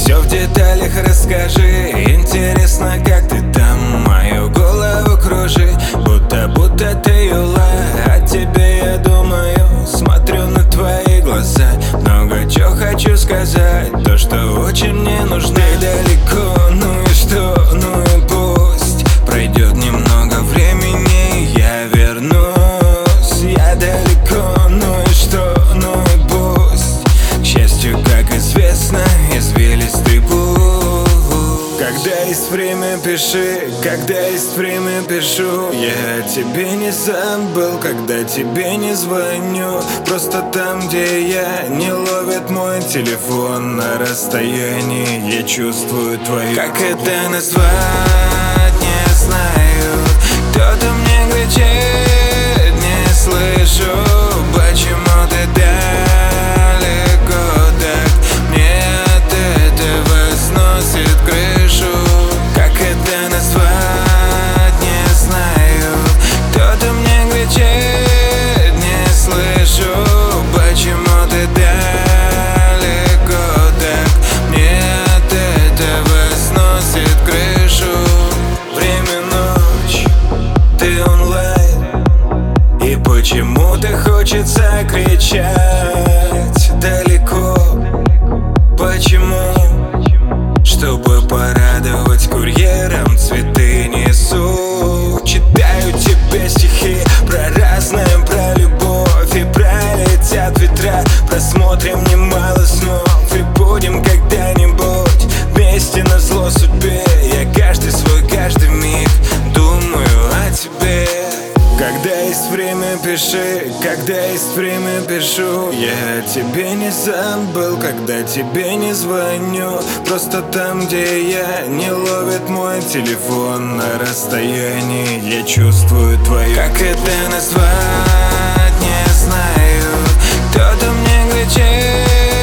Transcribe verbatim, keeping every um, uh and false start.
Все в деталях расскажи. Интересно, как ты там мою голову кружи. Будто, будто ты юла. О тебе я думаю, смотрю на твои глаза. Много чего хочу сказать, то, что очень мне нужно. Ты далеко, ну и что, ну и пусть. Пройдет немного времени, я вернусь. Я далеко, ну и что, ну и пусть. К счастью, как известно, извилистый путь. Когда есть время, пиши, когда есть время, пишу. Я тебе не забыл, когда тебе не звоню. Просто там, где я, не ловит мой телефон. На расстоянии я чувствую твою. Как это назвать, не знаю. Кто-то мне кричит, не слышу. Почему ты далеко так? Мне от этого сносит крышу. Как это назвать, не знаю. Кто-то мне кричит, не слышу. Почему ты далеко так? Мне от этого сносит крышу. Время ночь, ты онлайн, и почему-то хочется кричать далеко. Почему? Чтобы порадовать курьером, цветы несу. Читаю тебе стихи про разное, про любовь и пролетят ветра. Просмотрим немало снов и будем когда-нибудь вместе назло судьбе. Я каждый свой, каждый миг думаю о тебе. Когда есть время, пиши, когда есть время, пишу. Я тебе не забыл, когда тебе не звоню. Просто там, где я, не ловит мой телефон. На расстоянии я чувствую твою. Как это назвать, не знаю. Кто-то мне кричит,